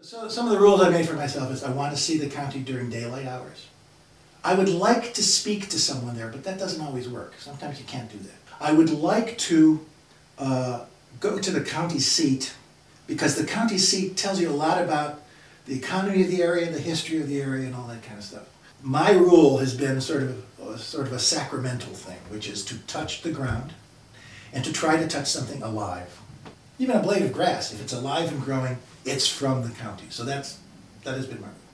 So some of the rules I made for myself is I want to see the county during daylight hours. I would like to speak to someone there, but that doesn't always work. Sometimes you can't do that. I would like to go to the county seat, because the county seat tells you a lot about the economy of the area, the history of the area, and all that kind of stuff. My rule has been sort of a sacramental thing, which is to touch the ground and to try to touch something alive. Even a blade of grass, if it's alive and growing, it's from the county. So that has been my rule.